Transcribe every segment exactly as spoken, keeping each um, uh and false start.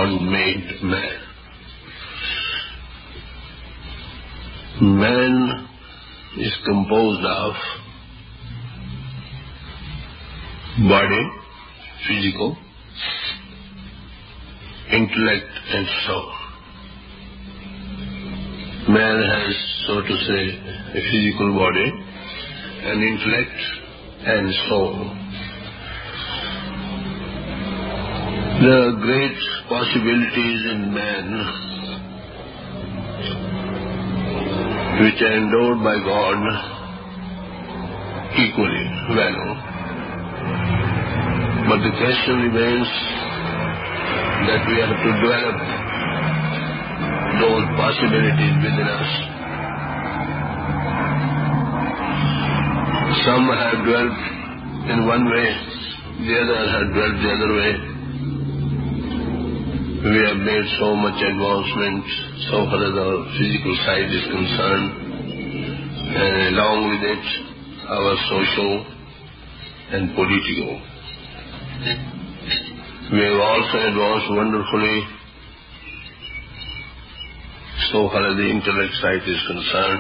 God made man. Man is composed of body, physical, intellect and soul. Man has, so to say, a physical body, an intellect and soul. There are great possibilities in man which are endowed by God equally well. But the question remains that we have to develop those possibilities within us. Some have dwelt in one way, the others have dwelt the other way. We have made so much advancement so far as our physical side is concerned, and along with it our social and political. We have also advanced wonderfully so far as the intellect side is concerned.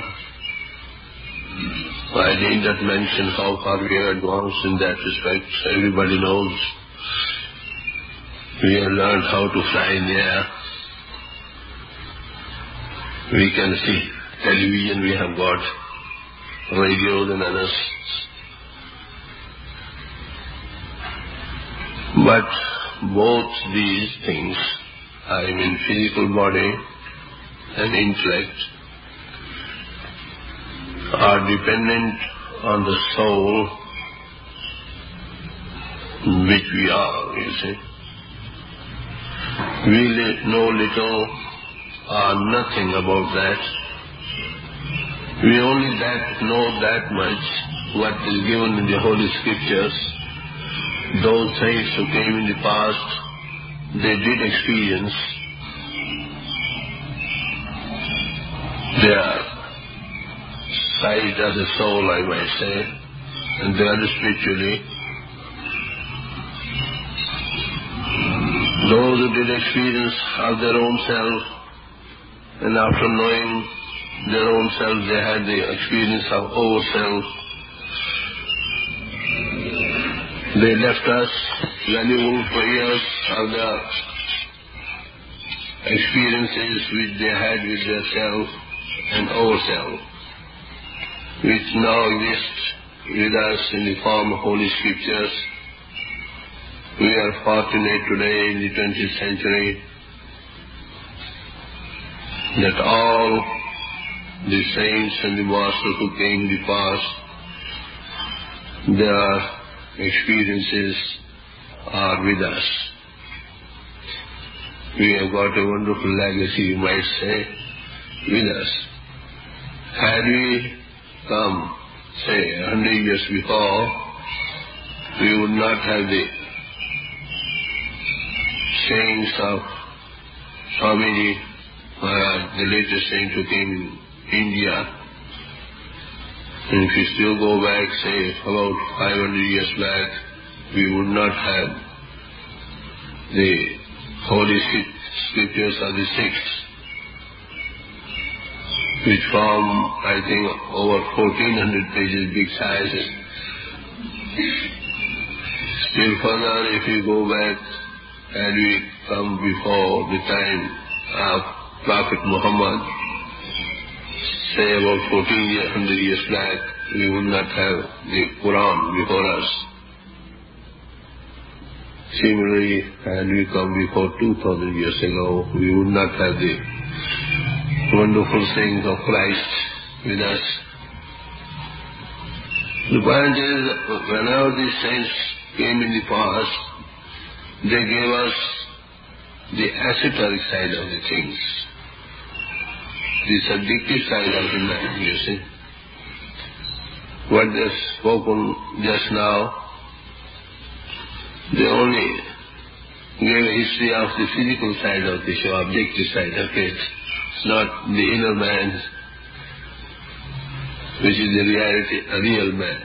I need not mention how far we have advanced in that respect. Everybody knows. We have learned how to fly in the air. We can see television, we have got radios and others. But both these things, I mean physical body and intellect, are dependent on the soul which we are, you see. We know little or nothing about that. We only that know that much what is given in the Holy Scriptures. Those saints who came in the past, they did experience their sight as a soul, I might say, and the other spiritually. Those who did experience of their own self, and after knowing their own self, they had the experience of ourself. They left us valuable prayers of the experiences which they had with their self and ourself, which now exist with us in the form of Holy Scriptures. We are fortunate today in the twentieth century that all the saints and the masters who came in the past, their experiences are with us. We have got a wonderful legacy, you might say, with us. Had we come, say, a hundred years before, we would not have the sayings of Swamiji Maharaj, the latest saint who came in India. And if you still go back, say, about five hundred years back, we would not have the Holy Scriptures of the sixth, which form, I think, over fourteen hundred pages, big sizes. Still further, if you go back, and we come before the time of Prophet Muhammad, say about fourteen hundred years back, we would not have the Quran before us. Similarly, had we come before two thousand years ago, we would not have the wonderful sayings of Christ with us. The point is, whenever these saints came in the past, they gave us the esoteric side of the things, the subjective side of the man, you see. What they've spoken just now, they only gave a history of the physical side of the show, objective side of it. It's not the inner man, which is the reality, a real man.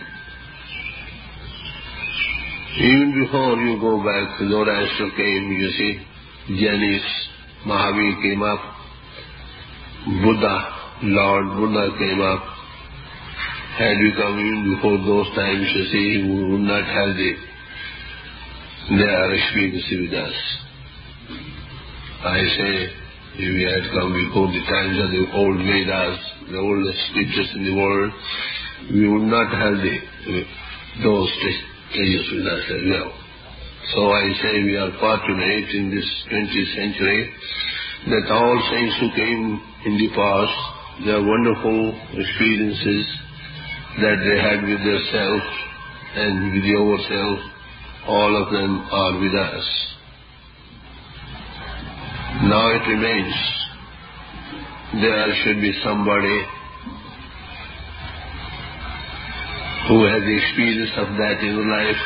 Even before you go back, Zoroaster came, you see, Jainis, Mahavir came up, Buddha, Lord Buddha came up. Had we come in before those times, you see, we would not have the, their experience with us. I say, if we had come before the times of the old Vedas, the oldest scriptures in the world, we would not have the, those treasures with us as well. So I say we are fortunate in this twentieth century that all saints who came in the past, their wonderful experiences that they had with their self and with the overself, all of them are with us. Now it remains, there should be somebody who has the experience of that in life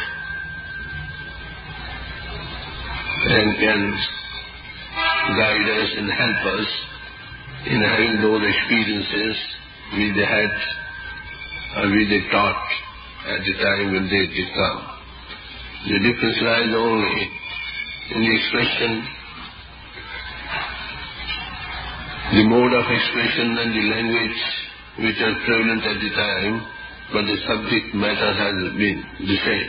and can guide us and help us in having those experiences which they had or which they taught at the time when they did come. The difference lies only in the expression, the mode of expression and the language which are prevalent at the time, but the subject matter has been the same.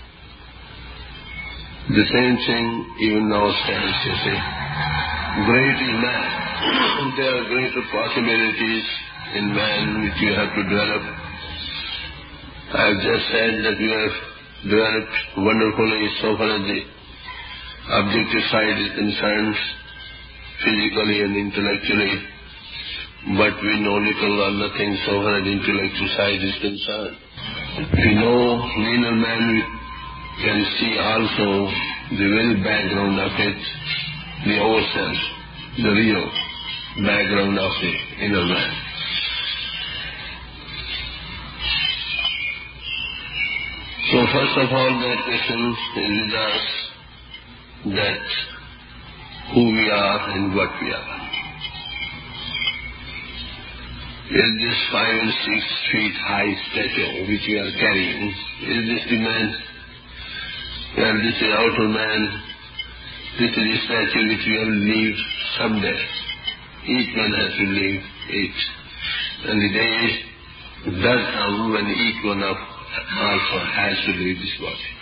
The same thing even now stands, you see. Great is man. There are greater possibilities in man which you have to develop. I have just said that you have developed wonderfully so far as the objective side is concerned, physically and intellectually, but we know little or nothing so far as the intellectual side is concerned. We know the inner man can see also the very background of it, the ourself, the real background of the inner man. So first of all, that question is with us, that who we are and what we are. Is this five and six feet high statue which we are carrying, is this the man? And this is outer man. This is the statue which we have lived someday. Each one has to live it. And the day does come when each one of also has to leave this body.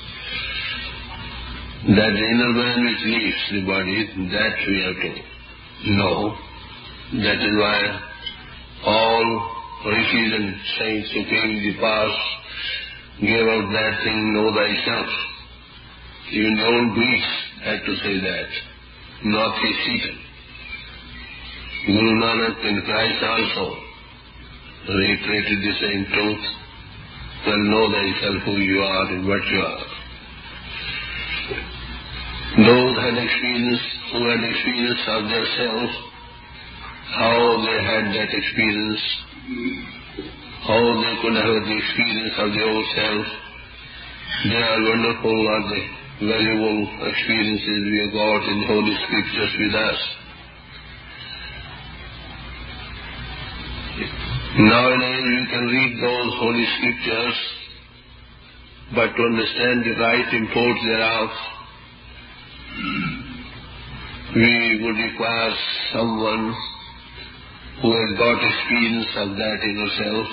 That the inner man which leaves the body, that we have to know. That is why all rishis and saints who came in the past gave out that thing, know thyself. Even the old Greeks had to say that, not his Satan. Guru Nanak and Christ also reiterated the same truth. Well, know thyself who you are and what you are. Those had experience, who had experience of their self, how they had that experience, how they could have the experience of the old self. They are wonderful, are they? Valuable experiences we have got in Holy Scriptures with us. Nowadays we can read those Holy Scriptures, but to understand the right import thereof, we would require someone who has got experience of that inner self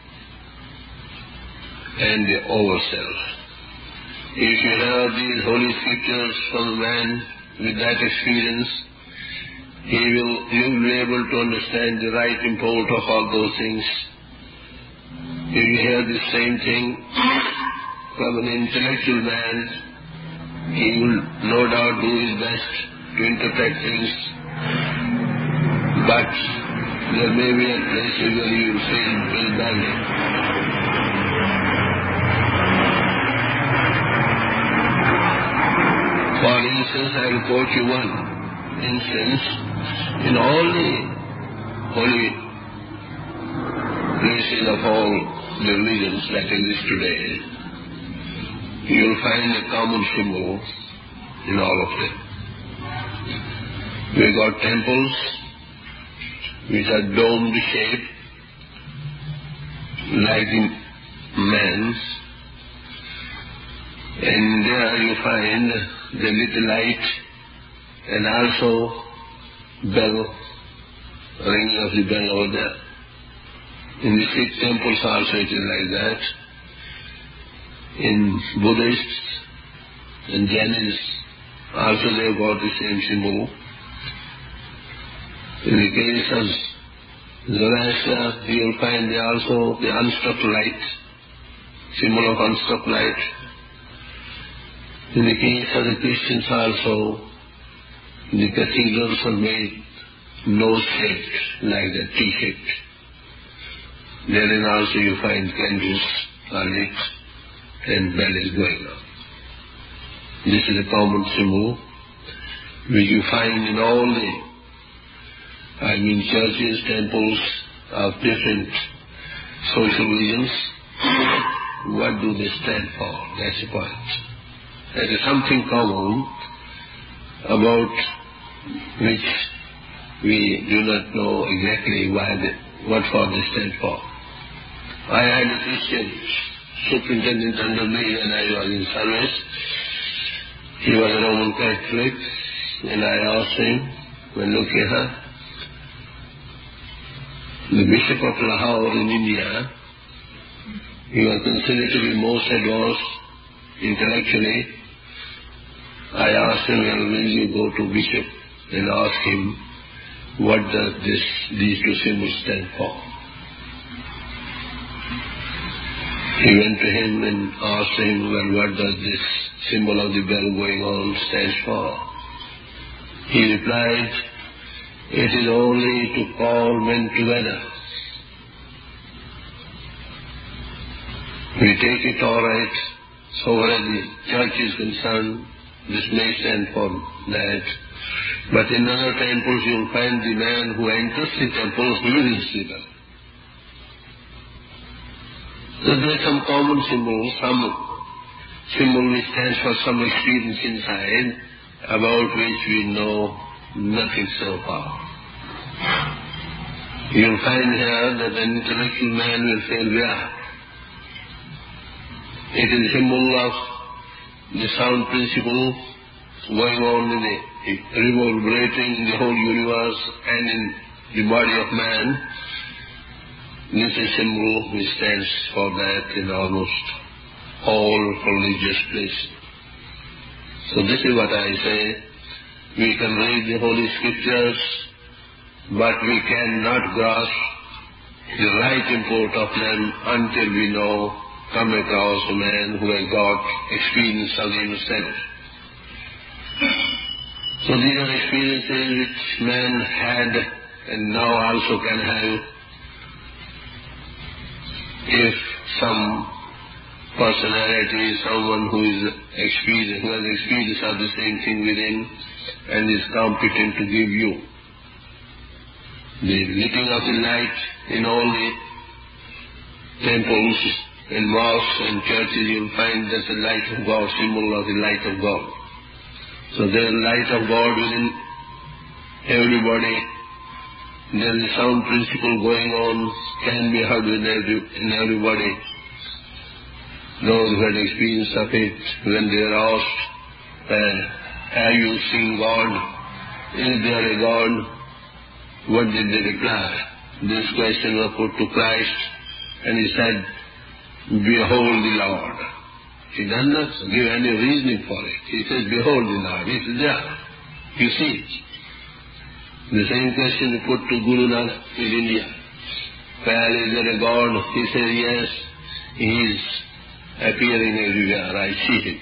and the overself. If you have these Holy Scriptures from a man with that experience, he will, he will be able to understand the right import of all those things. If you hear the same thing from an intellectual man, he will no doubt do his best to interpret things, but there may be a place where you will fail very badly. For instance, I will quote you one instance. In all the holy places of all the religions that exist today, you will find a common symbol in all of them. We got temples which are domed shape, like in man's, and there you find the little light and also bell, ringing of the bell over there. In the Sikh temples also it is like that. In Buddhists and Jainis also they have got the same symbol. In the case of Zoroaster, you will find they also the unstruck light, symbol of unstruck light. In the case of the Christians also, the cathedrals are made nose-shaped, like that, T-shaped. Therein also you find candles are lit and bell is going on. This is a common symbol which you find in all the, I mean, churches, temples of different social regions. What do they stand for? That's the point. There is something common about which we do not know exactly why they, what for they stand for. I had a Christian superintendent under me when I was in service. He was a Roman Catholic, and I asked him, well, look here, the Bishop of Lahore in India, he was considered to be most advanced intellectually. I asked him, well, when you go to Bishop and ask him, what does this, these two symbols stand for? He went to him and asked him, well, what does this symbol of the bell going on stand for? He replied, it is only to call men together. We take it all right, so far as the church is concerned, this may stand for that. But in other temples you will find the man who enters the temple leaves the bell. So there is some common symbol, some symbol which stands for some experience inside, about which we know nothing so far. You will find here that an intellectual man will say, yeah, it is a symbol of the sound principle going on in the reverberating in the whole universe and in the body of man. This is a symbol which stands for that in almost all religious places. So this is what I say. We can read the Holy Scriptures, but we cannot grasp the right import of them until we know, come across a man who has got experience of the inner sense. So these are experiences which man had and now also can have. If some personality, someone who is experienced, who has experience of the same thing within and is competent to give you the lighting of the light in all the temples and mosques and churches, you will find that the light of God, symbol of the light of God. So there is light of God within everybody. There is a sound principle going on, can be heard in, every, in everybody. Those who had experience of it, when they are asked, uh, have you seen God? Is there a God? What did they reply? This question was put to Christ, and he said, behold the Lord. He does not give any reasoning for it. He says, behold the Lord. It is there. You see it. The same question he put to Guru Nanak in India. Where is there a God? He says, yes, he is appearing everywhere. I see him.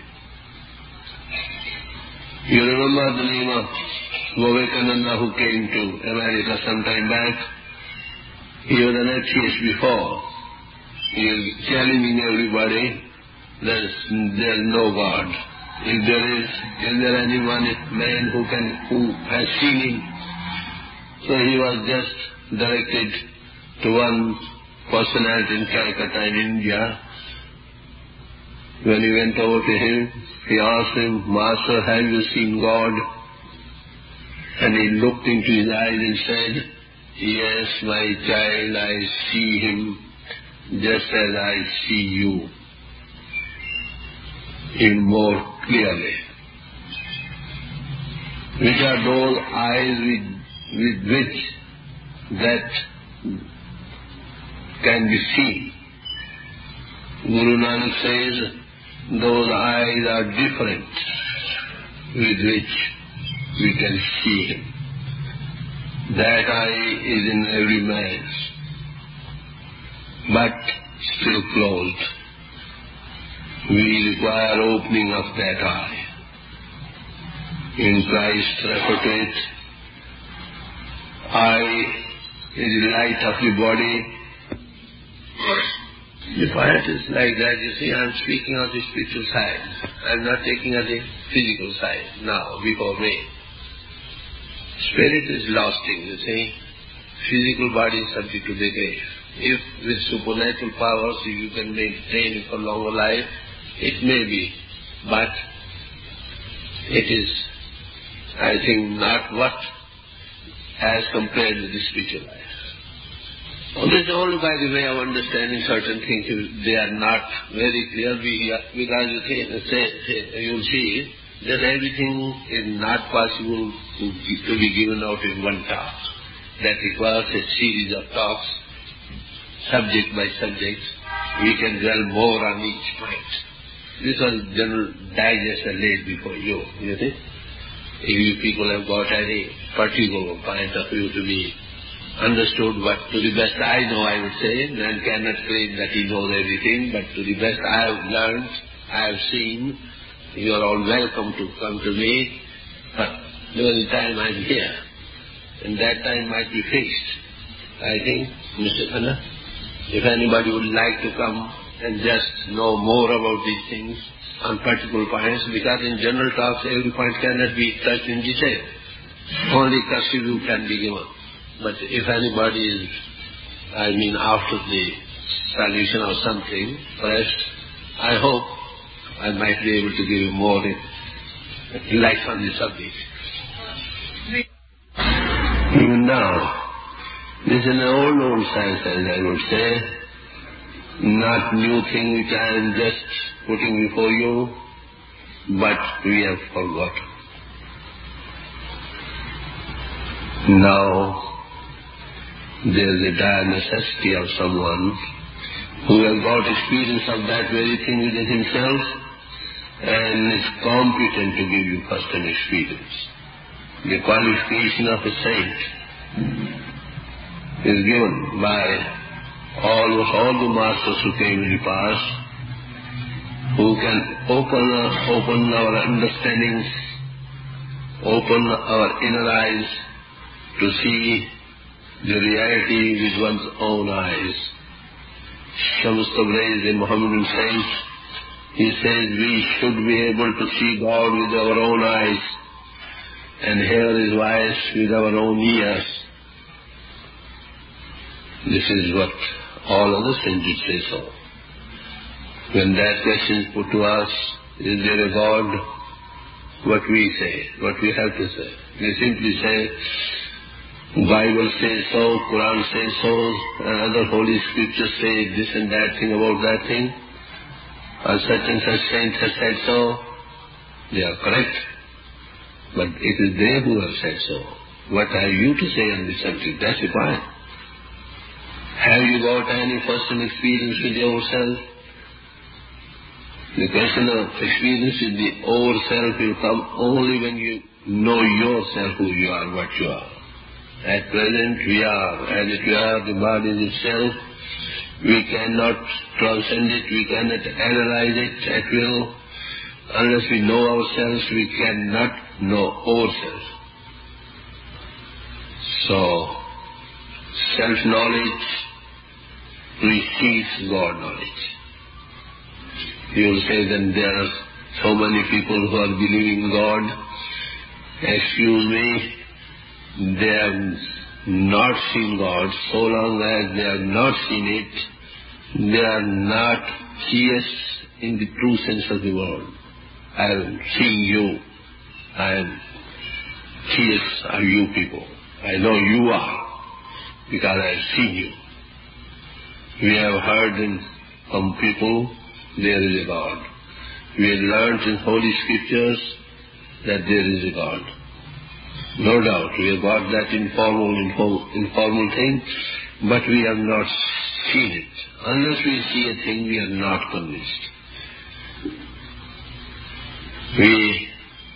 You remember the name of Vivekananda who came to America some time back? He was an atheist before. He is challenging everybody. There is there is no God. If there is, is there anyone, man who can, who has seen him? So he was just directed to one personality in Calcutta in India. When he went over to him, he asked him, Master, have you seen God? And he looked into his eyes and said, yes, my child, I see him just as I see you, even more clearly. which are those eyes with, with which that can be seen. Guru Nanak says, those eyes are different with which we can see Him. That eye is in every man's, but still closed. We require opening of that eye. In Christ refer to it, eye is the light of the body. The point is like that. You see, I am speaking of the spiritual side. I am not taking of the physical side now, before me. Spirit is lasting, you see. Physical body is subject to decay. If with supernatural powers you can maintain it for longer life, it may be. But it is, I think, not what as compared with the spiritual life. This is only by the way of understanding certain things. They are not very clear because you say, say, you'll see that everything is not possible to, to be given out in one talk. That requires a series of talks, subject by subject. We can dwell more on each point. This was general digest and laid before you, you see. If you people have got any particular point of view to be understood, but to the best I know, I would say, man cannot claim that he knows everything, but to the best I have learned, I have seen, you are all welcome to come to me. But during the time I am here, and that time might be fixed. I think, Mister Khanna, if anybody would like to come and just know more about these things on particular points, because in general talks every point cannot be touched in detail. Only cursory view can be given. But if anybody is, I mean, after the solution or something, perhaps I hope I might be able to give you more light on the subject. Even now, this is an old, old science, as I would say, not new thing which I am just putting before you, but we have forgotten. Now, there is a dire necessity of someone who has got experience of that very thing within himself and is competent to give you first-hand experience. The qualification of a saint is given by almost all the masters who came in the past, who can open, open our understandings, open our inner eyes to see the reality with one's own eyes. Shams Tabriz, a Mohammedan saint, he says we should be able to see God with our own eyes and hear His voice with our own ears. This is what all other saints did say so. When that question is put to us, is there a God? What we say, what we have to say. We simply say, Bible says so, Quran says so, and other holy scriptures say this and that thing about that thing, or such and such saints have said so. They are correct. But it is they who have said so. What have you to say on this subject? That's the point. Have you got any personal experience with yourself? The question of experience with the ourself will come only when you know yourself, who you are, what you are. At present we are, as it we are, the body is itself. We cannot transcend it, we cannot analyze it at will. Unless we know ourselves, we cannot know ourselves. So, self-knowledge precedes God knowledge. You will say that there are so many people who are believing in God. Excuse me, they have not seen God. So long as they have not seen it, they are not theists in the true sense of the word. I am seeing you. I am theists are you people. I know you are because I have seen you. We have heard in some people there is a God. We have learned in Holy Scriptures that there is a God. No doubt, we have got that informal, informal, informal thing, but we have not seen it. Unless we see a thing, we are not convinced. We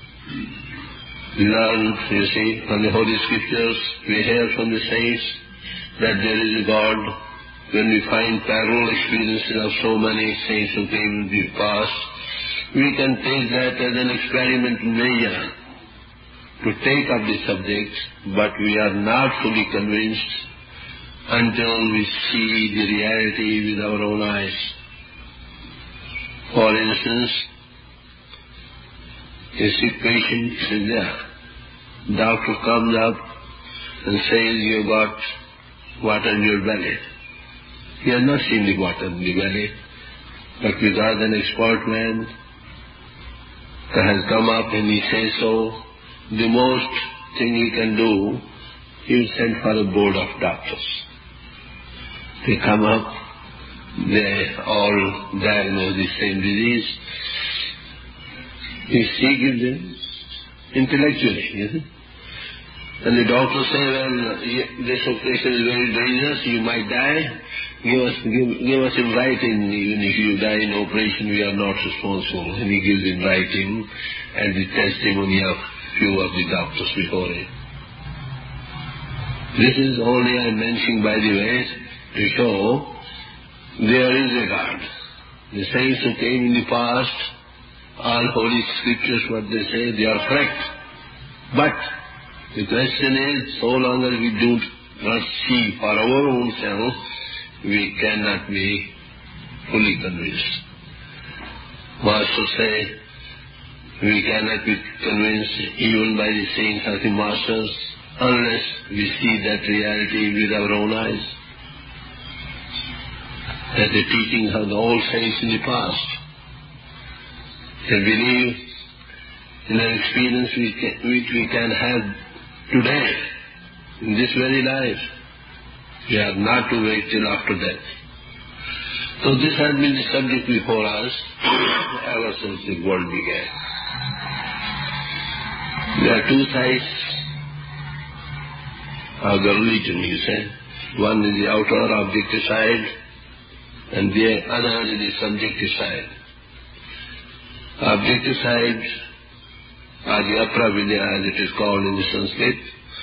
learn, you see, from the Holy Scriptures, we hear from the saints that there is a God. When we find parallel experiences of so many saints who came in the past, we can take that as an experimental measure to take up the subject, but we are not fully convinced until we see the reality with our own eyes. For instance, a sick patient is there. Doctor comes up and says, "You got water in your belly." He has not seen the water in the belly, but because an expert man has come up and he says so, the most thing he can do, he will send for a board of doctors. They come up, they all diagnose the same disease. He gives them intellectually, you see. And the doctor say, "Well, this operation is very dangerous, you might die. Give us, give, give us in writing, even if you die in operation, we are not responsible." And he gives in writing and the testimony of few of the doctors before him. This is only I am mentioning by the way to show there is a God. The saints who came in the past, all holy scriptures, what they say, they are correct. But the question is, so long as we do not see for our own self, we cannot be fully convinced. Masters say, we cannot be convinced even by the sayings of the Masters unless we see that reality with our own eyes. That the teachings of the old saints in the past. And believe in an experience which, can, which we can have today, in this very life. We have not to wait till after death. So this has been the subject before us ever since the world began. There are two sides of the religion, you say. One is the outer objective side, and the other is the subjective side. Objective side, or the apravidya as it is called in the Sanskrit,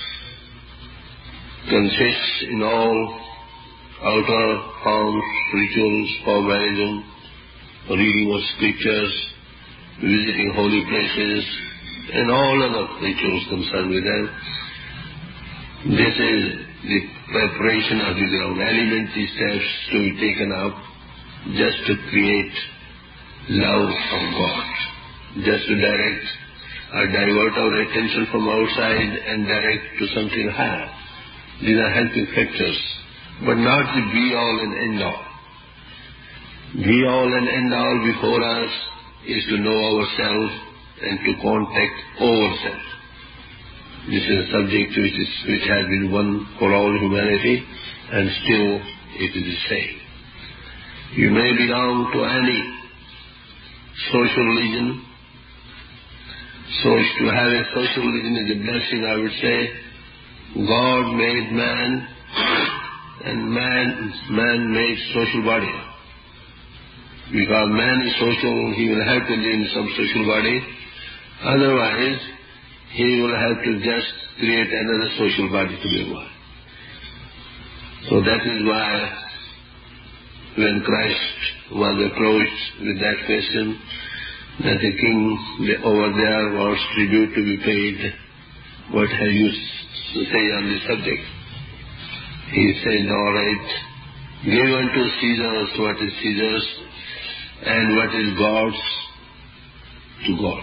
consists in all outer forms, rituals, formalism, reading of scriptures, visiting holy places, and all other rituals concerned with them. This is the preparation of the ground, elementary steps to be taken up just to create love of God, just to direct or divert our attention from outside and direct to something higher. These are helping factors, but not the be-all and end-all. Be-all and end-all before us is to know ourselves and to contact ourselves. This is a subject which, is, which has been one for all humanity, and still it is the same. You may belong to any social religion, so to have a social religion is a blessing, I would say. God made man, and man, man made social body. Because man is social, he will have to live in some social body. Otherwise, he will have to just create another social body to live on. So that is why when Christ was approached with that question, that the king over there wants tribute to be paid, what have you to say on this subject? He said, all right, give unto Caesar what is Caesar's, and what is God's to God.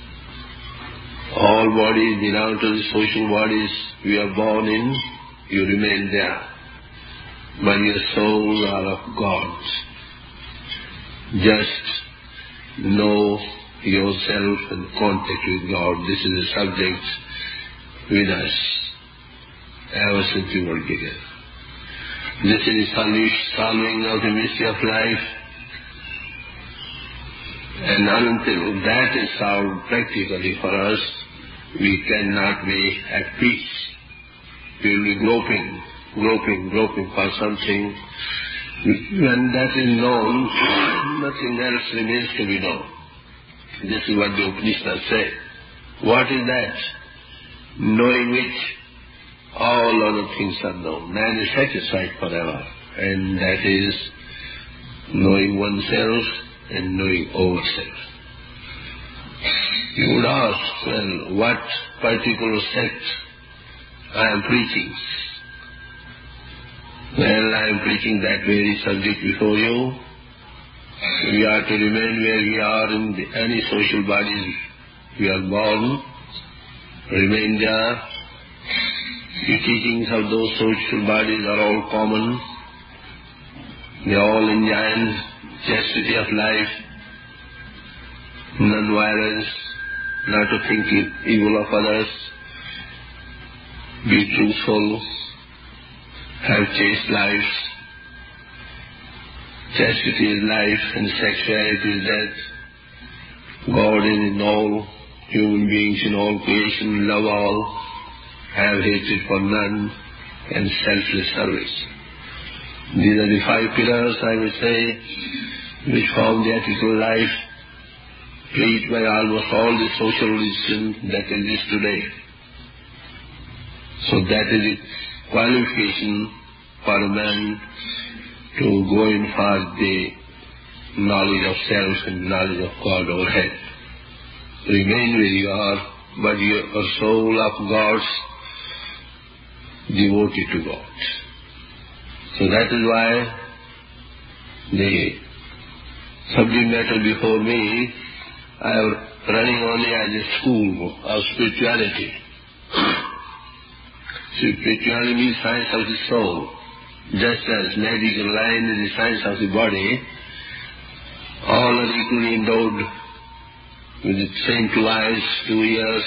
All bodies belong to the social bodies we are born in, you remain there. But your souls are of God. Just know yourself and contact with God. This is a subject with us ever since the world began. This is the solving of the mystery of life. And until that is solved practically for us, we cannot be at peace. We will be groping, groping, groping for something. When that is known, nothing else remains to be known. This is what the Upanishads say. What is that? Knowing which all other things are known. Man is satisfied forever, and that is knowing oneself and knowing ourselves. You would ask, well, what particular sect I am preaching? Well, I am preaching that very subject before you. We are to remain where we are in the, any social bodies we are born, remain there. The teachings of those social bodies are all common. They all enjoy chastity of life, non-violence, not to think evil of others, be truthful, have chaste lives. Chastity is life and sexuality is death. God is in all human beings, in all creation, love all, have hatred for none, and selfless service. These are the five pillars, I would say, which form the ethical life preached by almost all the social religions that exist today. So that is the qualification for a man to go in for the knowledge of self and knowledge of God overhead. Remain where you are, but your soul of God's devoted to God. So that is why the subject matter before me, I am running only as a school of spirituality. Spirituality means science of the soul. Just as medical line is the science of the body, all are equally endowed with the same two eyes, two ears,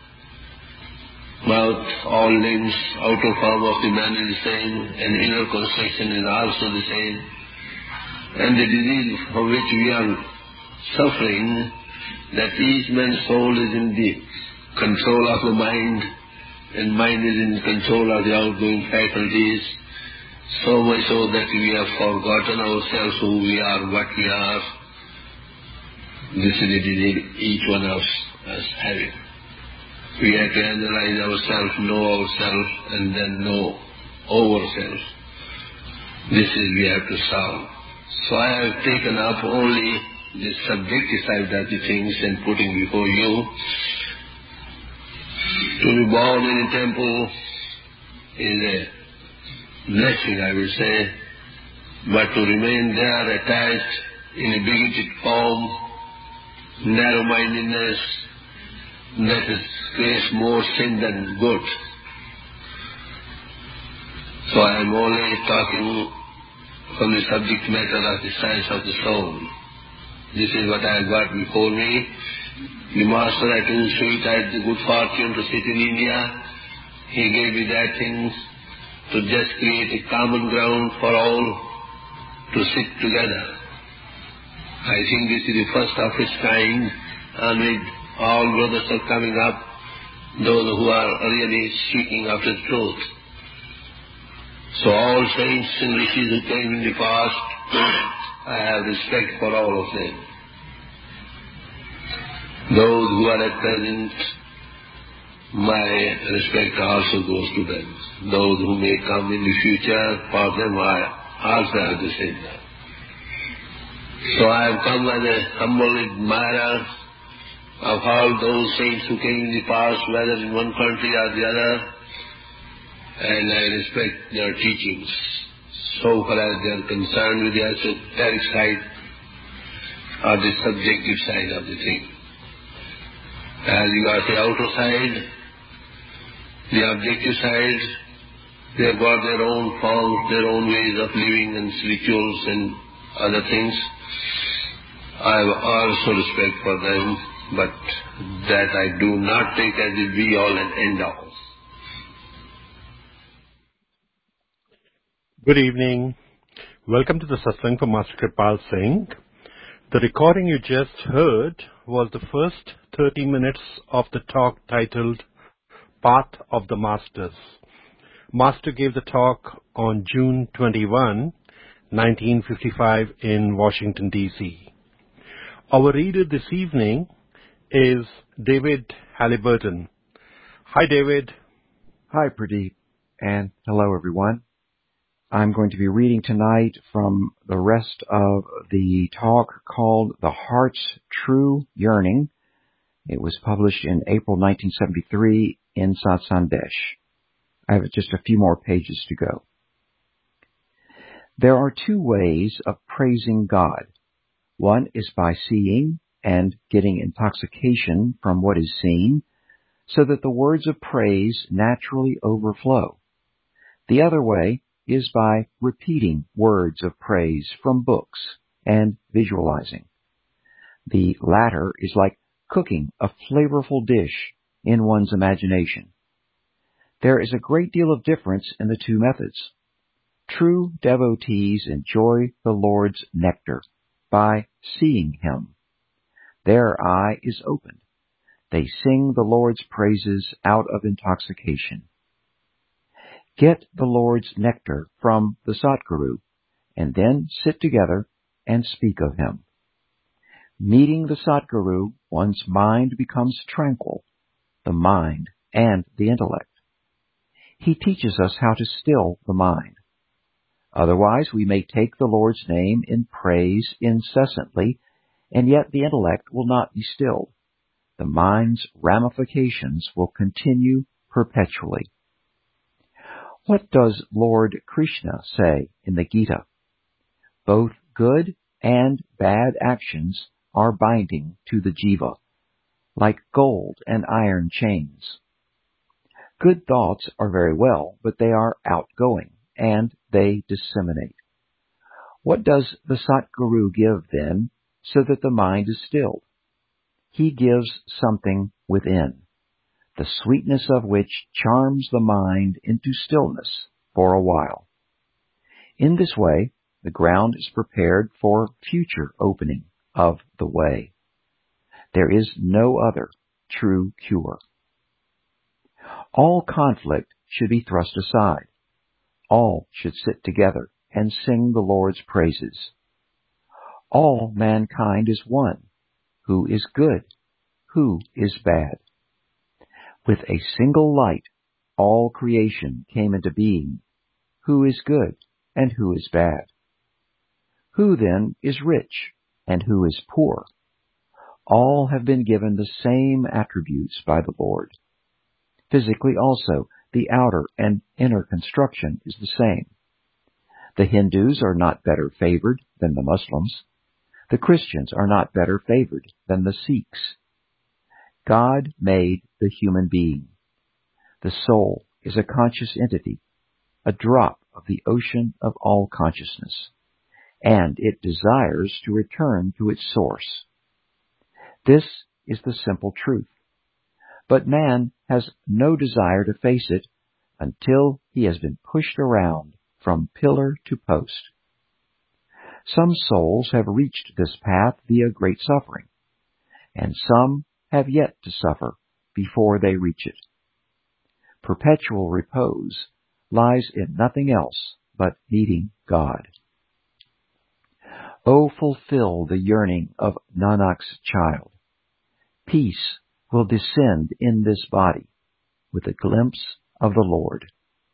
mouth, all limbs, outer form of the man is the same, and inner construction is also the same. And the disease from which we are suffering, that each man's soul is in the control of the mind, and mind is in control of the outgoing faculties, so much so that we have forgotten ourselves, who we are, what we are. This is the disease each one of us is having. We have to analyze ourselves, know ourselves, and then know ourselves. This is we have to solve. So I have taken up only the subjective side of the things and putting before you. To be born in a temple is a blessing, I will say, but to remain there attached in a bigoted form, narrow-mindedness, that is, creates more sin than good. So I am only talking from the subject matter of the science of the soul. This is what I have got before me. The master at whose feet I had the good fortune to sit in India, he gave me that thing to just create a common ground for all to sit together. I think this is the first of its kind on which all brothers are coming up, those who are really seeking after the truth. So all saints and rishis who came in the past, I have respect for all of them. Those who are at present, my respect also goes to them. Those who may come in the future, for them I also have the same. So I have come as a humble admirer of all those saints who came in the past, whether in one country or the other, and I respect their teachings so far as they are concerned with the esoteric side or the subjective side of the thing. As regards the outer side, the objective side, they have got their own forms, their own ways of living and rituals and other things. I have also respect for them, but that I do not take as the be-all and end-all. Good evening. Welcome to the Satsang for Master Kripal Singh. The recording you just heard was the first thirty minutes of the talk titled Path of the Masters. Master gave the talk on June twenty-first, nineteen fifty-five in Washington, D C Our reader this evening is David Halliburton. Hi, David. Hi, Pradeep, and hello, everyone. I'm going to be reading tonight from the rest of the talk called The Heart's True Yearning. It was published in April nineteen seventy-three in Satsandesh. I have just a few more pages to go. There are two ways of praising God. One is by seeing and getting intoxication from what is seen, so that the words of praise naturally overflow. The other way is by repeating words of praise from books and visualizing. The latter is like cooking a flavorful dish in one's imagination. There is a great deal of difference in the two methods. True devotees enjoy the Lord's nectar by seeing Him. Their eye is opened. They sing the Lord's praises out of intoxication. Get the Lord's nectar from the Satguru, and then sit together and speak of Him. Meeting the Satguru, one's mind becomes tranquil, the mind and the intellect. He teaches us how to still the mind. Otherwise, we may take the Lord's name in praise incessantly, and yet the intellect will not be stilled. The mind's ramifications will continue perpetually. What does Lord Krishna say in the Gita? Both good and bad actions are binding to the jiva, like gold and iron chains. Good thoughts are very well, but they are outgoing, and they disseminate. What does the Satguru give, then, so that the mind is stilled? He gives something within, the sweetness of which charms the mind into stillness for a while. In this way, the ground is prepared for future opening of the way. There is no other true cure. All conflict should be thrust aside. All should sit together and sing the Lord's praises. All mankind is one. Who is good? Who is bad? With a single light, all creation came into being. Who is good and who is bad? Who then is rich and who is poor? All have been given the same attributes by the Lord. Physically also, the outer and inner construction is the same. The Hindus are not better favored than the Muslims. The Christians are not better favored than the Sikhs. God made the human being. The soul is a conscious entity, a drop of the ocean of all consciousness, and it desires to return to its source. This is the simple truth. But man has no desire to face it until he has been pushed around from pillar to post. Some souls have reached this path via great suffering, and some have yet to suffer before they reach it. Perpetual repose lies in nothing else but meeting God. Oh, fulfill the yearning of Nanak's child. Peace will descend in this body with a glimpse of the Lord.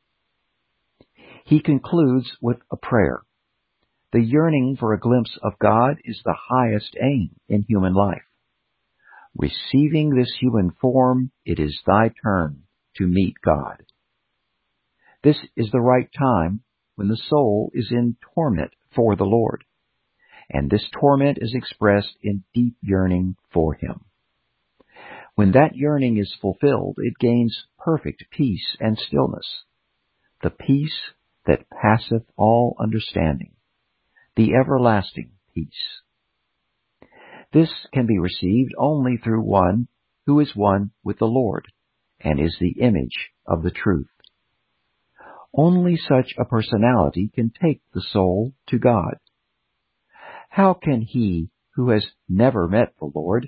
He concludes with a prayer. The yearning for a glimpse of God is the highest aim in human life. Receiving this human form, it is thy turn to meet God. This is the right time when the soul is in torment for the Lord, and this torment is expressed in deep yearning for Him. When that yearning is fulfilled, it gains perfect peace and stillness, the peace that passeth all understanding, the everlasting peace. This can be received only through one who is one with the Lord and is the image of the truth. Only such a personality can take the soul to God. How can he who has never met the Lord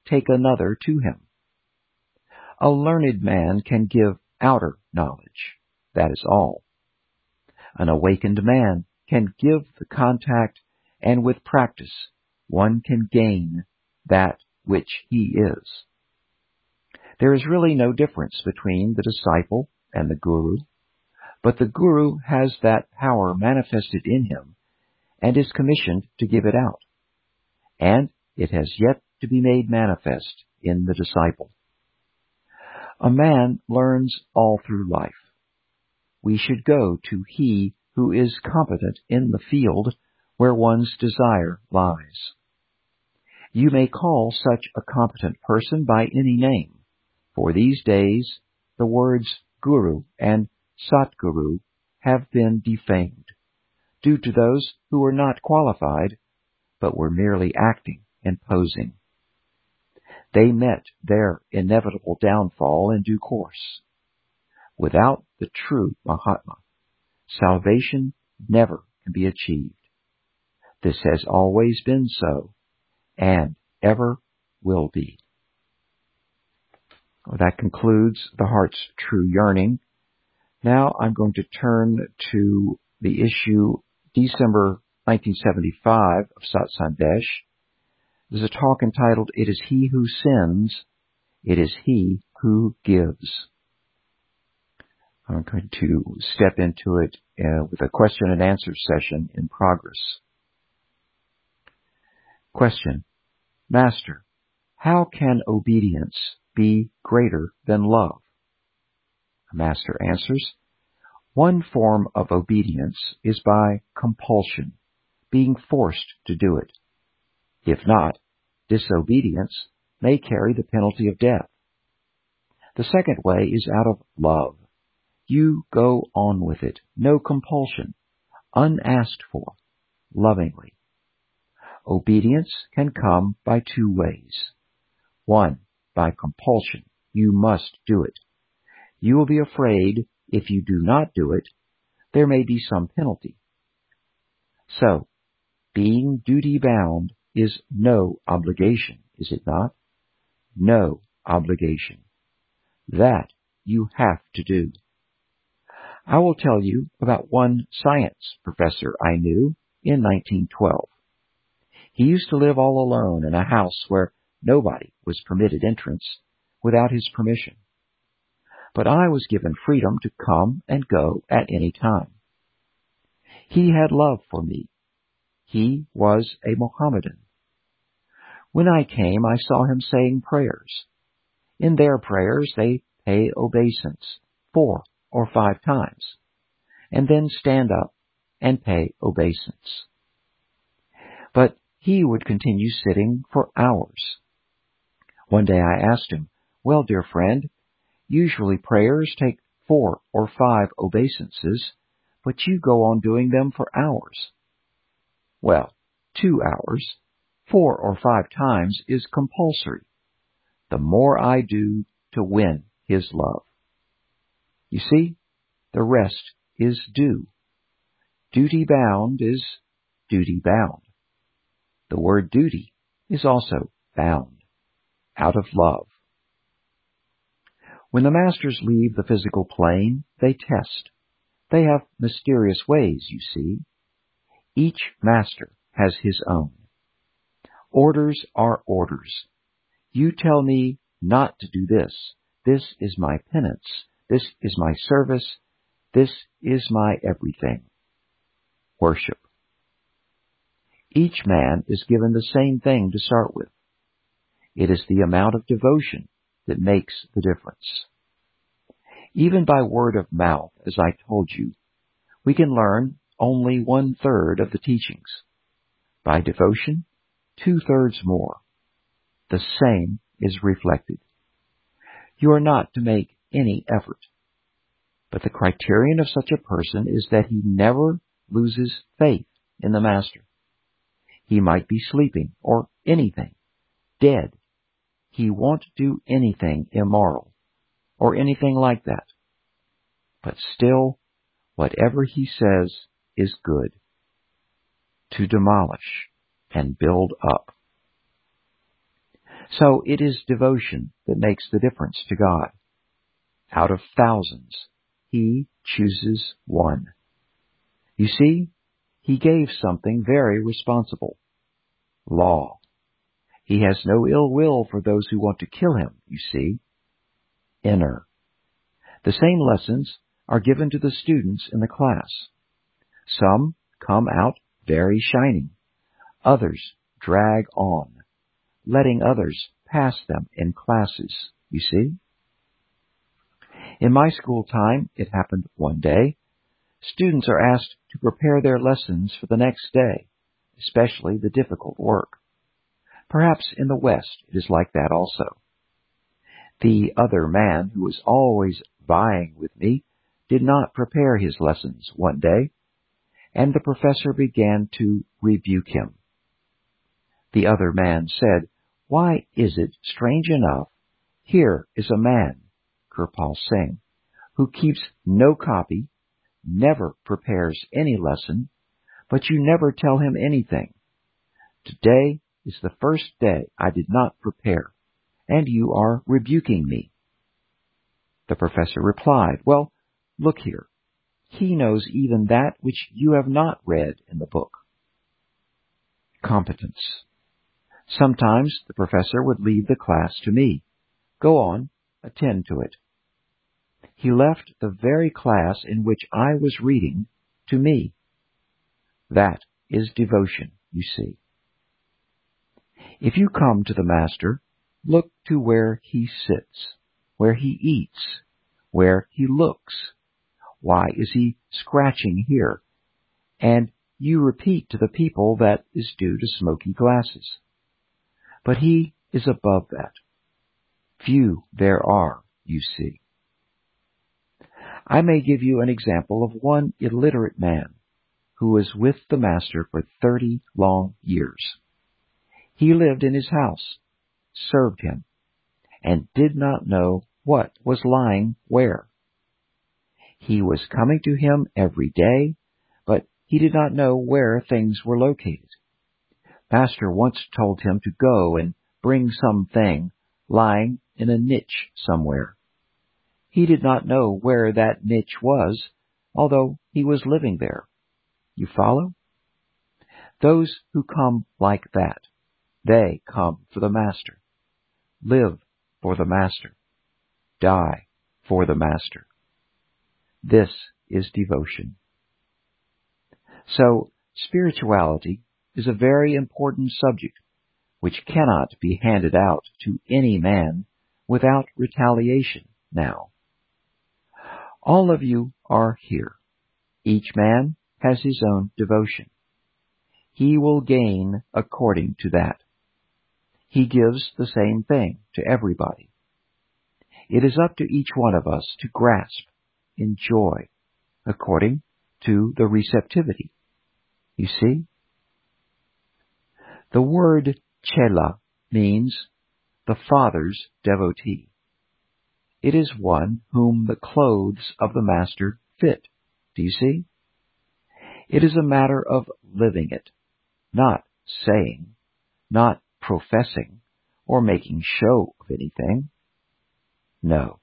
take another to him. A learned man can give outer knowledge, that is all. An awakened man can give the contact, and with practice one can gain that which he is. There is really no difference between the disciple and the guru, but the guru has that power manifested in him and is commissioned to give it out, and it has yet to be made manifest in the disciple. A man learns all through life. We should go to he who is competent in the field where one's desire lies. You may call such a competent person by any name, for these days the words guru and satguru have been defamed, due to those who were not qualified, but were merely acting and posing. They met their inevitable downfall in due course. Without the true Mahatma, salvation never can be achieved. This has always been so, and ever will be. Well, that concludes the heart's true yearning. Now I'm going to turn to the issue December nineteen seventy-five of Sat Sandesh. There's a talk entitled, It is He Who Sins, It is He Who Gives. I'm going to step into it uh, with a question and answer session in progress. Question. Master, how can obedience be greater than love? Master answers, one form of obedience is by compulsion, being forced to do it. If not, disobedience may carry the penalty of death. The second way is out of love. You go on with it, no compulsion, unasked for, lovingly. Obedience can come by two ways. One, by compulsion. You must do it. You will be afraid if you do not do it, there may be some penalty. So, being duty-bound is no obligation, is it not? No obligation. That you have to do. I will tell you about one science professor I knew in nineteen twelve. He used to live all alone in a house where nobody was permitted entrance without his permission. But I was given freedom to come and go at any time. He had love for me. He was a Mohammedan. When I came, I saw him saying prayers. In their prayers, they pay obeisance four or five times, and then stand up and pay obeisance. But he would continue sitting for hours. One day I asked him, well, dear friend, usually prayers take four or five obeisances, but you go on doing them for hours. Well, two hours, four or five times is compulsory. The more I do to win his love. You see, the rest is due. Duty bound is duty bound. The word duty is also bound, out of love. When the masters leave the physical plane, they test. They have mysterious ways, you see. Each master has his own. Orders are orders. You tell me not to do this. This is my penance. This is my service. This is my everything. Worship. Each man is given the same thing to start with. It is the amount of devotion that makes the difference. Even by word of mouth, as I told you, we can learn only one-third of the teachings. By devotion, two-thirds more. The same is reflected. You are not to make any effort. But the criterion of such a person is that he never loses faith in the Master. He might be sleeping or anything, dead. He won't do anything immoral or anything like that. But still, whatever he says is good. To demolish and build up. So it is devotion that makes the difference to God. Out of thousands, He chooses one. You see, He gave something very responsible. Law. He has no ill will for those who want to kill Him, you see. Inner. The same lessons are given to the students in the class. Some come out very shining. Others drag on, letting others pass them in classes, you see. In my school time, it happened one day. Students are asked to prepare their lessons for the next day, especially the difficult work. Perhaps in the West it is like that also. The other man, who was always vying with me, did not prepare his lessons one day, and the professor began to rebuke him. The other man said, "Why is it, strange enough, here is a man, Kirpal Singh, who keeps no copy, never prepares any lesson, but you never tell him anything. Today is the first day I did not prepare, and you are rebuking me." The professor replied, "Well, look here. He knows even that which you have not read in the book." Competence. Sometimes the professor would leave the class to me. "Go on, attend to it." He left the very class in which I was reading to me. That is devotion, you see. If you come to the Master, look to where He sits, where He eats, where He looks. Why is He scratching here? And you repeat to the people that is due to smoky glasses. But He is above that. Few there are, you see. I may give you an example of one illiterate man who was with the Master for thirty long years. He lived in his house, served Him, and did not know what was lying where. He was coming to Him every day, but he did not know where things were located. Master once told him to go and bring something lying in a niche somewhere. He did not know where that niche was, although he was living there. You follow? Those who come like that, they come for the Master, live for the Master, die for the Master. This is devotion. So, spirituality is a very important subject which cannot be handed out to any man without retaliation now. All of you are here. Each man has his own devotion. He will gain according to that. He gives the same thing to everybody. It is up to each one of us to grasp, enjoy, according to the receptivity. You see? The word chela means the Father's devotee. It is one whom the clothes of the Master fit. Do you see? It is a matter of living it, not saying, not professing, or making show of anything. No.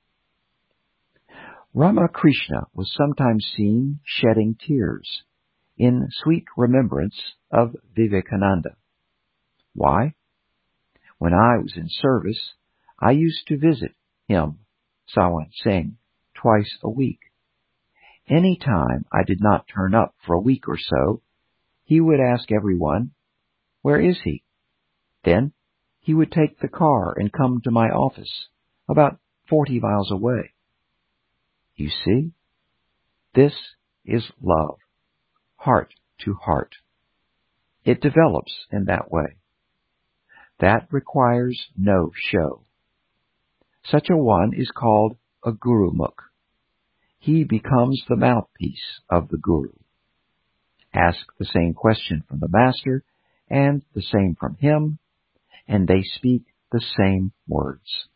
Ramakrishna was sometimes seen shedding tears in sweet remembrance of Vivekananda. Why? When I was in service, I used to visit him, Sawan Singh, twice a week. Any time I did not turn up for a week or so, he would ask everyone, "Where is he?" Then he would take the car and come to my office, about forty miles away. You see? This is love, heart to heart. It develops in that way. That requires no show. Such a one is called a Gurumukh. He becomes the mouthpiece of the Guru. Ask the same question from the Master and the same from him, and they speak the same words.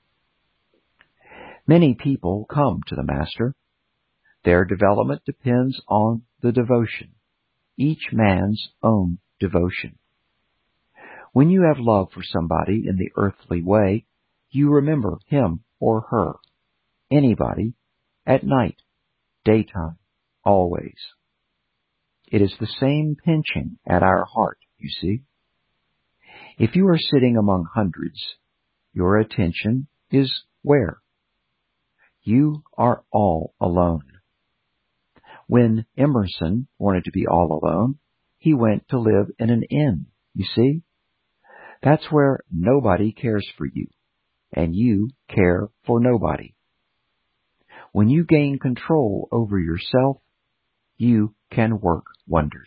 Many people come to the Master. Their development depends on the devotion, each man's own devotion. When you have love for somebody in the earthly way, you remember him or her, anybody, at night, daytime, always. It is the same pinching at our heart, you see. If you are sitting among hundreds, your attention is where? You are all alone. When Emerson wanted to be all alone, he went to live in an inn, you see. That's where nobody cares for you, and you care for nobody. When you gain control over yourself, you can work wonders.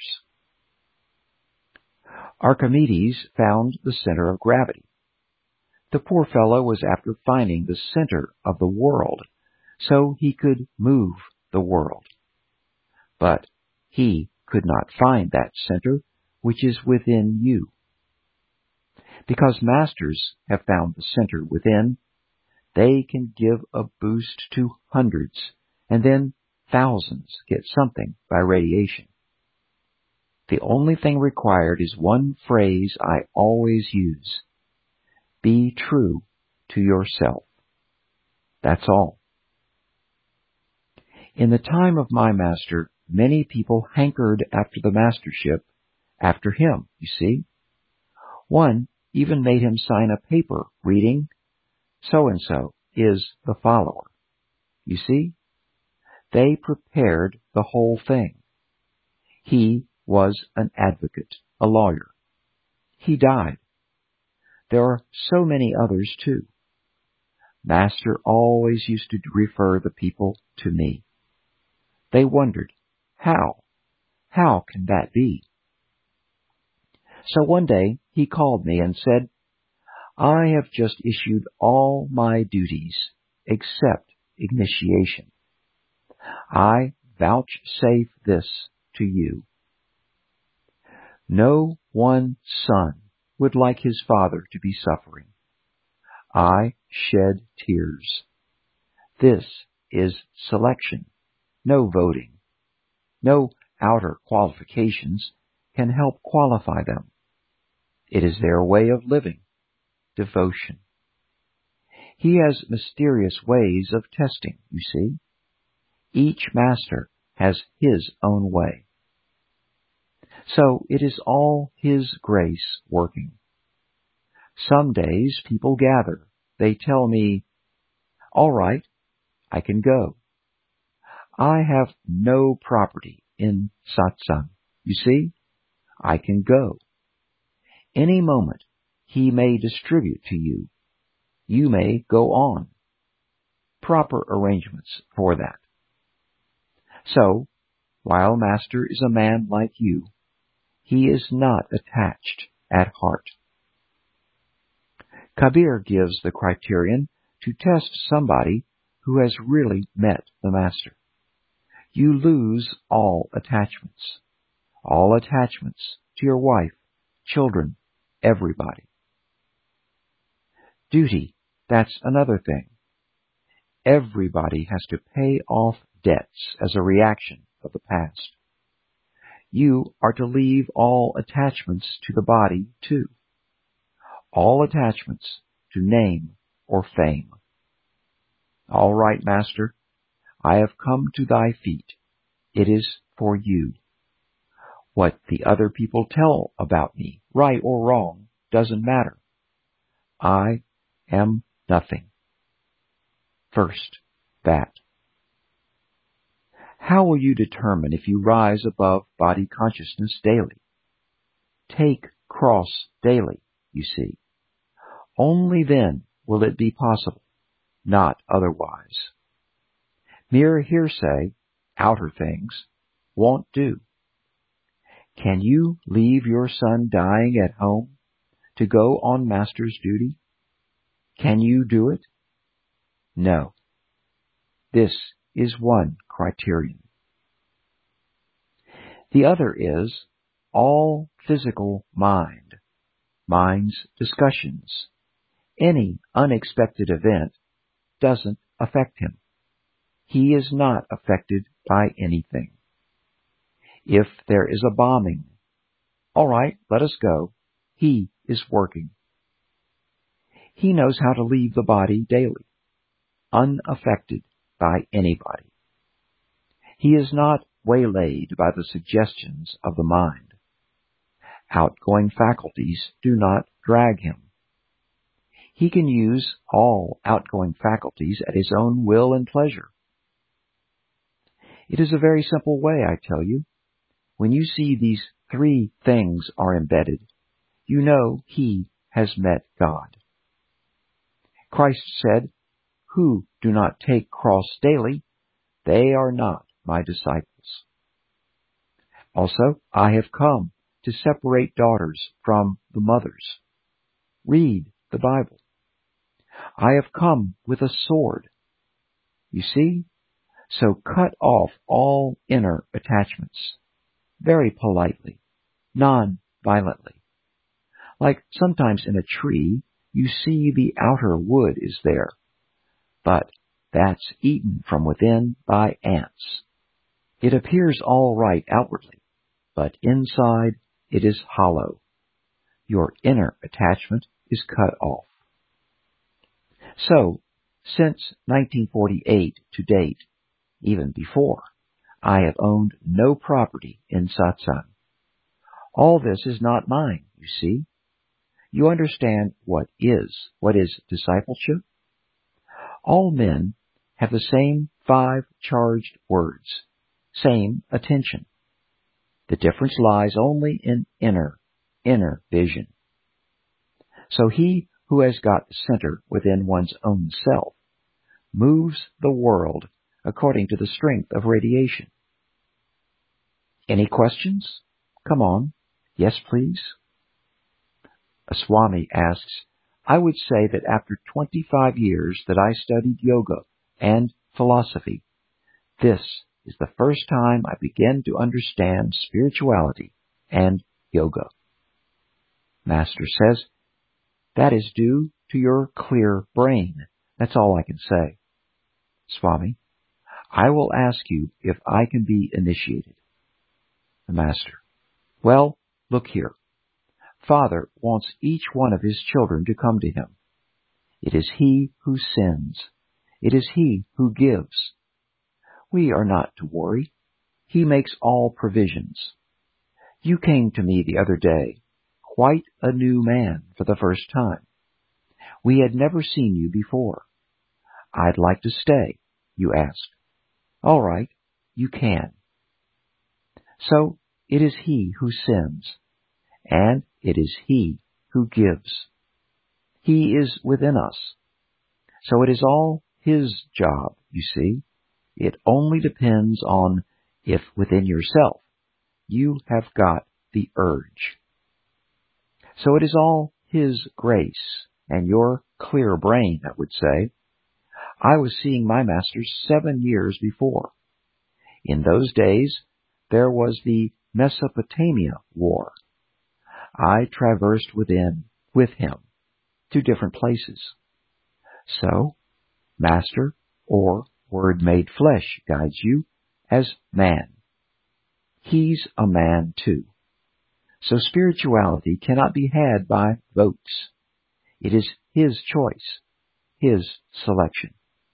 Archimedes found the center of gravity. The poor fellow was after finding the center of the world, so he could move the world. But he could not find that center which is within you. Because masters have found the center within, they can give a boost to hundreds, and then thousands get something by radiation. The only thing required is one phrase I always use. Be true to yourself. That's all. In the time of my master, many people hankered after the mastership, after him, you see. One even made him sign a paper reading, so-and-so is the follower. You see, they prepared the whole thing. He was an advocate, a lawyer. He died. There are so many others too. Master always used to refer the people to me. They wondered, how? How can that be? So one day he called me and said, I have just issued all my duties except initiation. I vouchsafe this to you. No one son would like his father to be suffering. I shed tears. This is selection, no voting. No outer qualifications can help qualify them. It is their way of living, devotion. He has mysterious ways of testing, you see. Each master has his own way. So it is all his grace working. Some days people gather. They tell me, all right, I can go. I have no property in satsang. You see, I can go. Any moment, he may distribute to you. You may go on. Proper arrangements for that. So, while Master is a man like you, he is not attached at heart. Kabir gives the criterion to test somebody who has really met the Master. You lose all attachments. All attachments to your wife, children, everybody. Duty, that's another thing. Everybody has to pay off debts as a reaction of the past. You are to leave all attachments to the body, too. All attachments to name or fame. All right, Master, I have come to thy feet. It is for you. What the other people tell about me, right or wrong, doesn't matter. I am nothing. First, that. How will you determine if you rise above body consciousness daily? Take cross daily, you see. Only then will it be possible, not otherwise. Mere hearsay, outer things, won't do. Can you leave your son dying at home to go on Master's duty? Can you do it? No. This is one criterion. The other is all physical mind, mind's discussions. Any unexpected event doesn't affect him. He is not affected by anything. If there is a bombing, all right, let us go. He is working. He knows how to leave the body daily, unaffected by anybody. He is not waylaid by the suggestions of the mind. Outgoing faculties do not drag him. He can use all outgoing faculties at his own will and pleasure. It is a very simple way, I tell you. When you see these three things are embedded, you know he has met God. Christ said, "Who do not take cross daily, they are not my disciples." Also, I have come to separate daughters from the mothers. Read the Bible. I have come with a sword. You see? So cut off all inner attachments, very politely, non-violently. Like sometimes in a tree, you see the outer wood is there, but that's eaten from within by ants. It appears all right outwardly, but inside it is hollow. Your inner attachment is cut off. So, since nineteen forty-eight to date, even before, I have owned no property in satsang. All this is not mine, you see. You understand what is, what is discipleship? All men have the same five charged words, same attention. The difference lies only in inner, inner vision. So he who has got the center within one's own self moves the world according to the strength of radiation. Any questions? Come on. Yes, please. A Swami asks, I would say that after twenty-five years that I studied yoga and philosophy, this is the first time I began to understand spirituality and yoga. Master says, that is due to your clear brain. That's all I can say. Swami, I will ask you if I can be initiated. The Master, well, look here. Father wants each one of his children to come to him. It is he who sends. It is he who gives. We are not to worry. He makes all provisions. You came to me the other day, quite a new man for the first time. We had never seen you before. I'd like to stay, you asked. All right, you can. So it is he who sends, and it is he who gives. He is within us. So it is all his job, you see. It only depends on if within yourself you have got the urge. So it is all his grace and your clear brain, I would say. I was seeing my masters seven years before. In those days, there was the Mesopotamia War. I traversed within with him to different places. So, Master, or Word made flesh, guides you as man. He's a man too. So spirituality cannot be had by votes. It is his choice, his selection.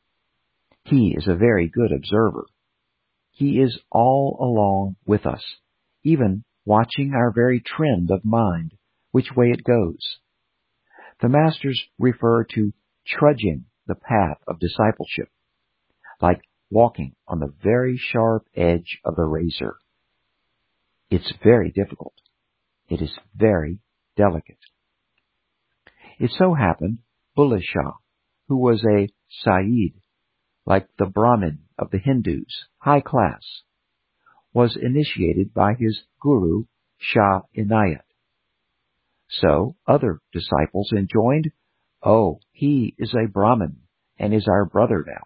He is a very good observer. He is all along with us, even watching our very trend of mind, which way it goes. The Masters refer to trudging the path of discipleship, like walking on the very sharp edge of the razor. It's very difficult. It is very delicate. It so happened, Bulleh Shah, who was a Sayyid, like the Brahmin of the Hindus, high class, was initiated by his guru, Shah Inayat. So other disciples enjoined, oh, he is a Brahmin and is our brother now.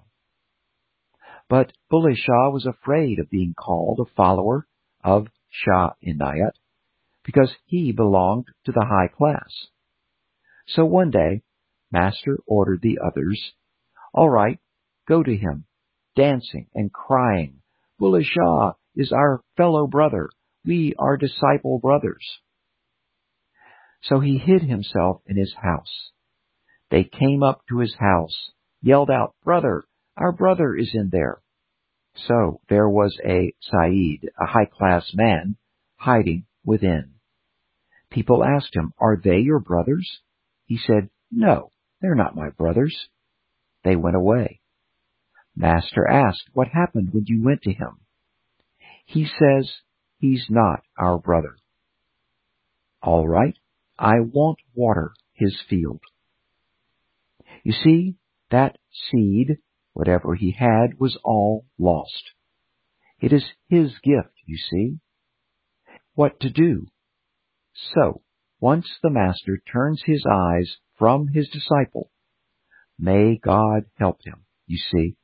But Bulleh Shah was afraid of being called a follower of Shah Inayat because he belonged to the high class. So one day, Master ordered the others, all right, go to him, dancing and crying, Bulleh Shah is our fellow brother. We are disciple brothers. So he hid himself in his house. They came up to his house, yelled out, "Brother, our brother is in there." So there was a Sayyid, a high-class man, hiding within. People asked him, "Are they your brothers?" He said, "No, they're not my brothers." They went away. Master asked, "What happened when you went to him?" He says, "He's not our brother." "All right, I won't water his field." You see, that seed, whatever he had, was all lost. It is his gift, you see. What to do? So, once the Master turns his eyes from his disciple, may God help him, you see.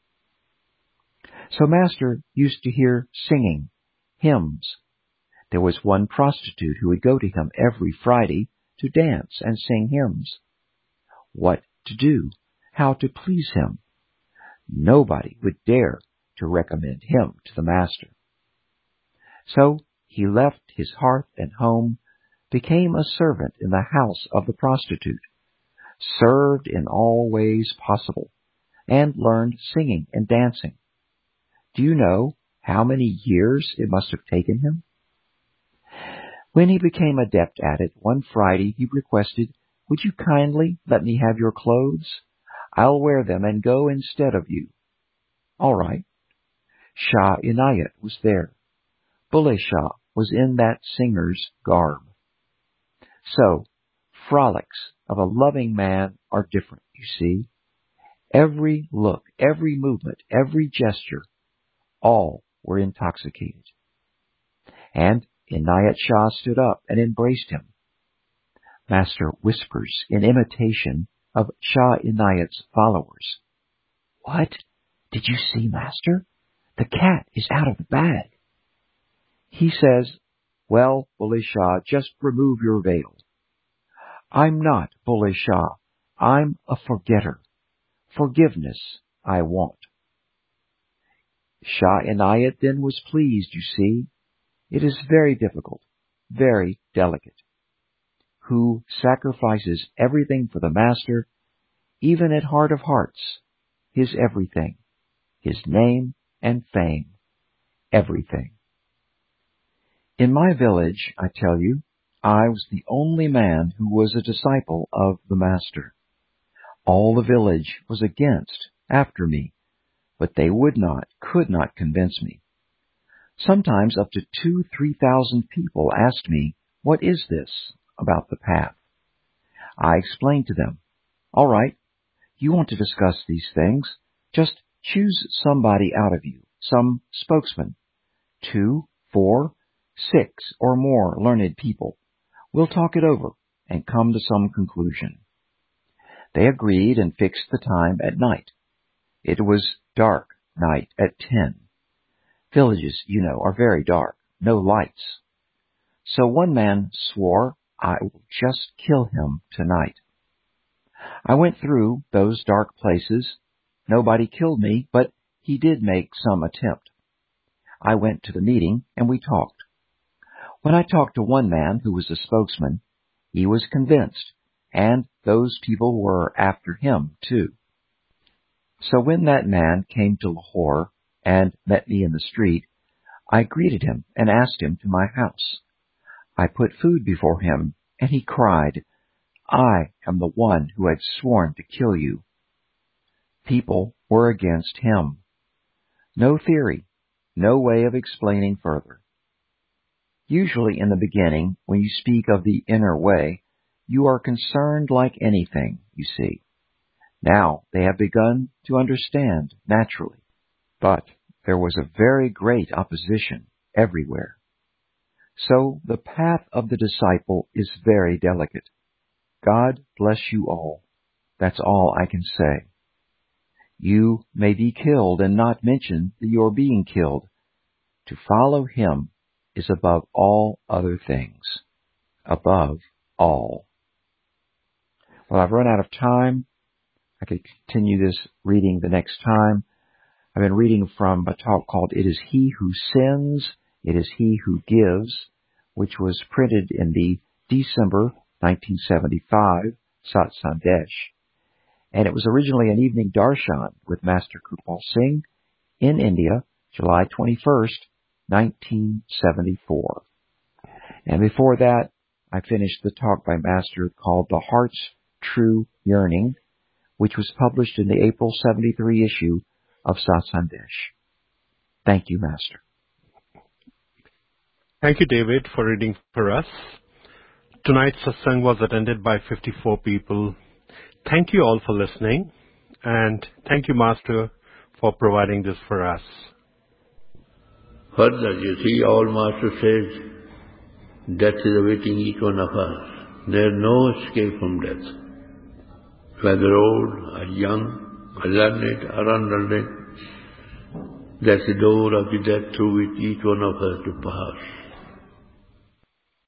So Master used to hear singing, hymns. There was one prostitute who would go to him every Friday to dance and sing hymns. What to do? How to please him? Nobody would dare to recommend him to the Master. So he left his hearth and home, became a servant in the house of the prostitute, served in all ways possible, and learned singing and dancing. Do you know how many years it must have taken him? When he became adept at it, one Friday he requested, "Would you kindly let me have your clothes? I'll wear them and go instead of you." All right. Shah Inayat was there. Bulleh Shah was in that singer's garb. So, frolics of a loving man are different, you see. Every look, every movement, every gesture, all were intoxicated. And Inayat Shah stood up and embraced him. Master whispers in imitation of Shah Inayat's followers, "What? Did you see, Master? The cat is out of the bag." He says, "Well, Bulleh Shah, just remove your veil." "I'm not Bulleh Shah. I'm a forgetter. Forgiveness I want." Shah Inayat then was pleased, you see. It is very difficult, very delicate. Who sacrifices everything for the Master, even at heart of hearts, his everything, his name and fame, everything. In my village, I tell you, I was the only man who was a disciple of the Master. All the village was against, after me, but they would not, could not convince me. Sometimes up to two, three thousand people asked me, "What is this about the path?" I explained to them, "All right, you want to discuss these things, just choose somebody out of you, some spokesman, two, four, six or more learned people. We'll talk it over and come to some conclusion." They agreed and fixed the time at night. It was dark night at ten. Villages, you know, are very dark, no lights. So one man swore, "I will just kill him tonight." I went through those dark places. Nobody killed me, but he did make some attempt. I went to the meeting and we talked. When I talked to one man who was a spokesman, he was convinced, and those people were after him too. So when that man came to Lahore and met me in the street, I greeted him and asked him to my house. I put food before him, and he cried, "I am the one who had sworn to kill you." People were against him. No theory, no way of explaining further. Usually in the beginning, when you speak of the inner way, you are concerned like anything, you see. Now they have begun to understand naturally. But there was a very great opposition everywhere. So the path of the disciple is very delicate. God bless you all. That's all I can say. You may be killed and not mention that you are being killed. To follow him is above all other things. Above all. Well, I've run out of time. I could continue this reading the next time. I've been reading from a talk called "It is He Who Sins, It is He Who Gives," which was printed in the December nineteen seventy-five, Sat Sandesh. And it was originally an evening darshan with Master Kripal Singh in India, July twenty-first, nineteen seventy-four. And before that, I finished the talk by Master called The Heart's True Yearning, which was published in the April seventy-three issue of Sat Sandesh. Thank you, Master. Thank you, David, for reading for us. Tonight's satsang was attended by fifty-four people. Thank you all for listening, and thank you, Master, for providing this for us. Further, you see, our Master says, death is awaiting each one of us. There is no escape from death. Whether old or young, or learned or unlearned, that's the door of the death through which each one of us to pass.